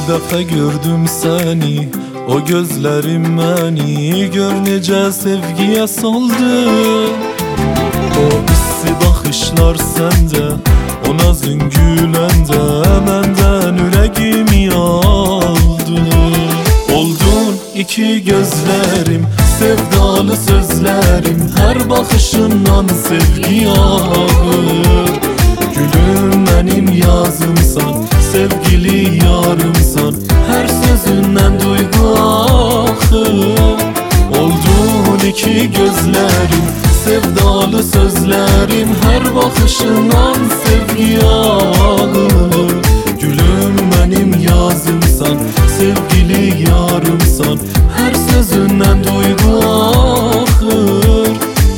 dəfə gördüm səni, o gözlərim məni gör necə sevgiyə saldı. O hissi baxışlar səndə, o nazın güləndə məndən ürəyimi aldı. Oldun iki gözlərim, sevdalı sözlərim, hər baxışından sevgi yağır. Gülüm mənim yazımsan, sevgili yarımsan, hər sözündən duygu axır. Oldun iki gözlərim, sevdalı sözlərim, hər baxışından sevgi yağır. Gülüm mənim yazımsan, sevgili yarımsan, hər sözündən duygu axır.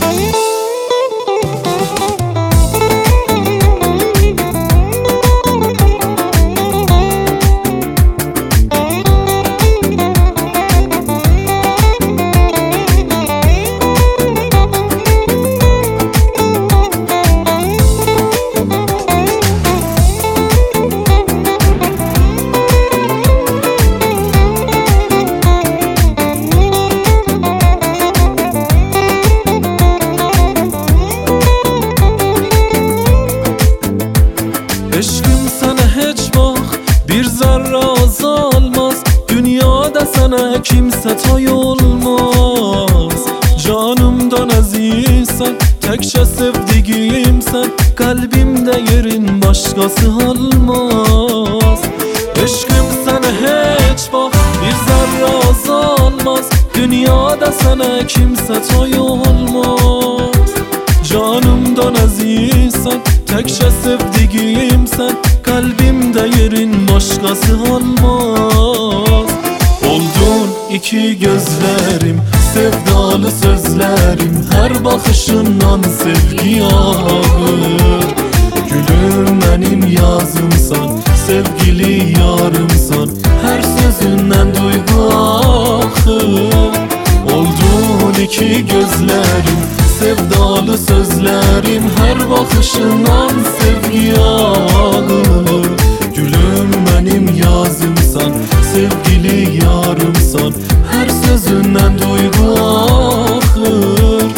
Eşkim sənə heç vaxt bir zərrə azalmaz, dünyada sənə kimsə tay olmaz. Canımdan əzizsən, təkcə sevdiyimsən, qəlbimdə yerin başqası almaz. Eşkim sənə heç vaxt bir zərrə azalmaz, dünyada sənə kimsə tay olmaz. Canımdan əzizsən, təkcə sevdiyimsən, qəlbimdə yerin başqası almaz. Oldun iki gözlərim, sevdalı sözlərim, hər baxışından sevgi yağır. Gülüm mənim yazımsan, sevgili yarımsan, hər sözündən duygu axır. Oldun iki gözlərim, sevdalı sözlərim, hər baxışından sevgi yağır. Gülüm mənim yazımsan, sevgili yarımsan, hər sözündən duygu axır.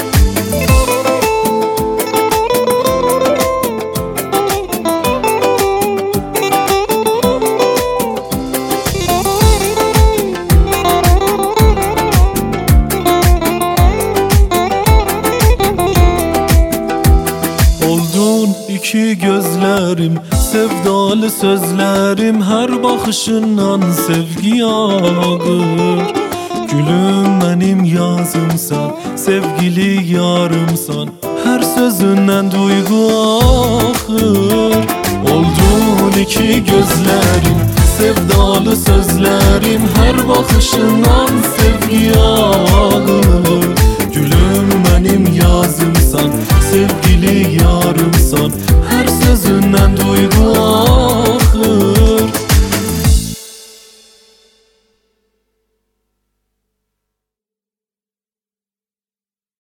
Oldun iki gözlərim, sevdalı sözlərim, hər baxışından sevgi yağır. Gülüm mənim yazımsan, sevgili yarımsan, hər sözündən duygu axır. Oldun iki gözlərim, sevdalı sözlərim, hər baxışından sevgi yağır. Gülüm mənim